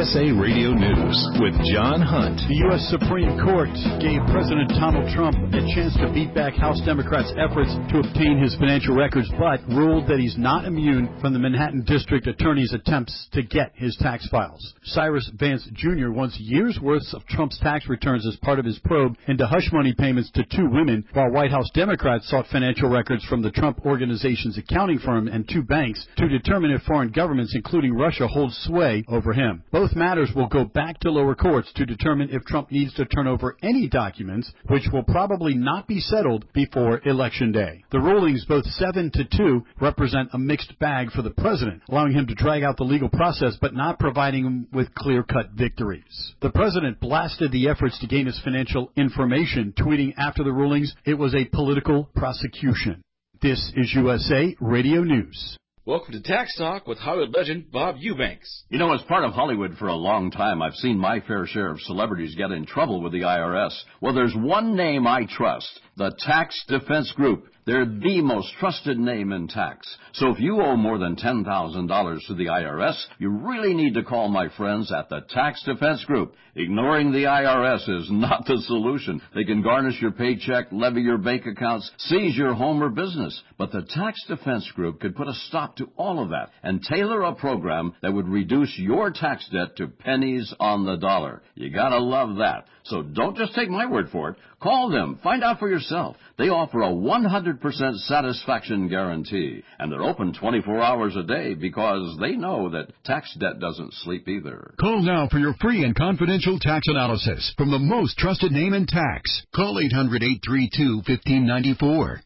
USA Radio News with John Hunt. The U.S. Supreme Court gave President Donald Trump a chance to beat back House Democrats' efforts to obtain his financial records, but ruled that he's not immune from the Manhattan District Attorney's attempts to get his tax files. Cyrus Vance Jr. wants years' worth of Trump's tax returns as part of his probe into hush money payments to two women, while White House Democrats sought financial records from the Trump Organization's accounting firm and two banks to determine if foreign governments, including Russia, hold sway over him. Both matters will go back to lower courts to determine if Trump needs to turn over any documents, which will probably not be settled before Election Day. The rulings, both 7-2, represent a mixed bag for the president, allowing him to drag out the legal process but not providing him with clear-cut victories. The president blasted the efforts to gain his financial information, tweeting after the rulings it was a political prosecution. This is USA Radio News. Welcome to Tax Talk with Hollywood legend Bob Eubanks. You know, as part of Hollywood for a long time, I've seen my fair share of celebrities get in trouble with the IRS. Well, there's one name I trust, the Tax Defense Group. They're the most trusted name in tax. So if you owe more than $10,000 to the IRS, you really need to call my friends at the Tax Defense Group. Ignoring the IRS is not the solution. They can garnish your paycheck, levy your bank accounts, seize your home or business. But the Tax Defense Group could put a stop to all of that and tailor a program that would reduce your tax debt to pennies on the dollar. You gotta love that. So don't just take my word for it. Call them. Find out for yourself. They offer a 100% satisfaction guarantee. And they're open 24 hours a day because they know that tax debt doesn't sleep either. Call now for your free and confidential tax analysis from the most trusted name in tax. Call 800-832-1594.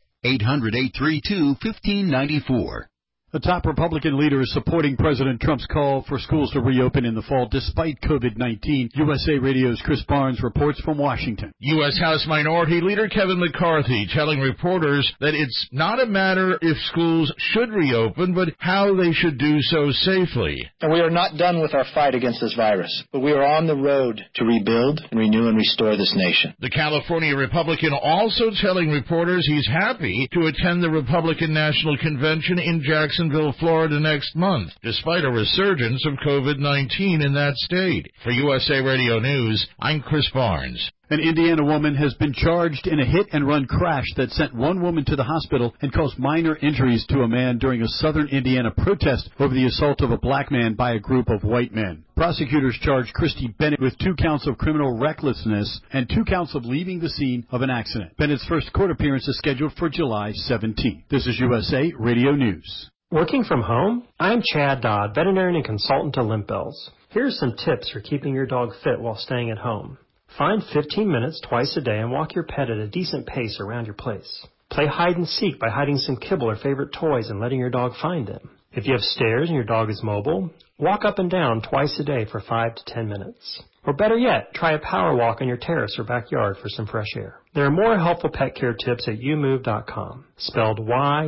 800-832-1594. The top Republican leader is supporting President Trump's call for schools to reopen in the fall despite COVID-19. USA Radio's Chris Barnes reports from Washington. U.S. House Minority Leader Kevin McCarthy telling reporters that it's not a matter if schools should reopen, but how they should do so safely. And we are not done with our fight against this virus, but we are on the road to rebuild and renew and restore this nation. The California Republican also telling reporters he's happy to attend the Republican National Convention in Jacksonville, Florida next month, despite a resurgence of COVID-19 in that state. For USA Radio News, I'm Chris Barnes. An Indiana woman has been charged in a hit-and-run crash that sent one woman to the hospital and caused minor injuries to a man during a southern Indiana protest over the assault of a black man by a group of white men. Prosecutors charged Christy Bennett with 2 counts of criminal recklessness and 2 counts of leaving the scene of an accident. Bennett's first court appearance is scheduled for July 17th. This is USA Radio News. Working from home? I'm Chad Dodd, veterinarian and consultant to Limp Bells. Here are some tips for keeping your dog fit while staying at home. Find 15 minutes twice a day and walk your pet at a decent pace around your place. Play hide and seek by hiding some kibble or favorite toys and letting your dog find them. If you have stairs and your dog is mobile, walk up and down twice a day for 5 to 10 minutes. Or better yet, try a power walk on your terrace or backyard for some fresh air. There are more helpful pet care tips at youmove.com, spelled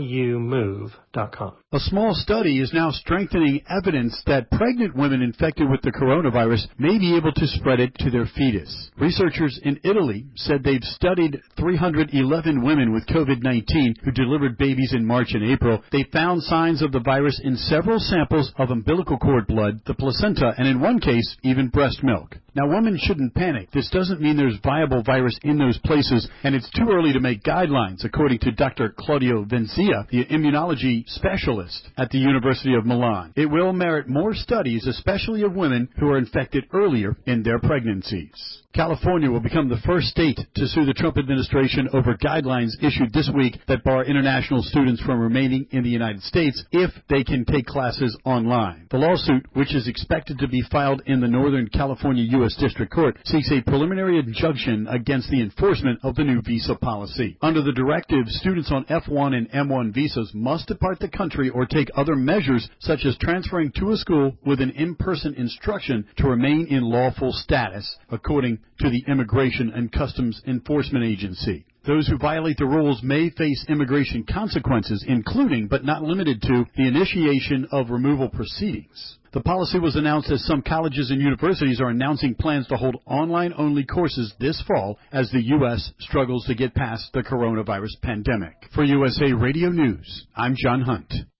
YOUMOVE.com. A small study is now strengthening evidence that pregnant women infected with the coronavirus may be able to spread it to their fetus. Researchers in Italy said they've studied 311 women with COVID-19 who delivered babies in March and April. They found signs of the virus in several samples of umbilical cord blood, the placenta, and in one case, even breast milk. Now, women shouldn't panic. This doesn't mean there's viable virus in those places, and it's too early to make guidelines, according to Dr. Claudio Vencia, the immunology specialist at the University of Milan. It will merit more studies, especially of women who are infected earlier in their pregnancies. California will become the first state to sue the Trump administration over guidelines issued this week that bar international students from remaining in the United States if they can take classes online. The lawsuit, which is expected to be filed in the Northern California U.S. District Court, seeks a preliminary injunction against the enforcement of the new visa policy. Under the directive, students on F1 and M1 visas must depart the country or take other measures such as transferring to a school with an in-person instruction to remain in lawful status, according to the Immigration and Customs Enforcement Agency. Those who violate the rules may face immigration consequences, including, but not limited to, the initiation of removal proceedings. The policy was announced as some colleges and universities are announcing plans to hold online-only courses this fall as the U.S. struggles to get past the coronavirus pandemic. For USA Radio News, I'm John Hunt.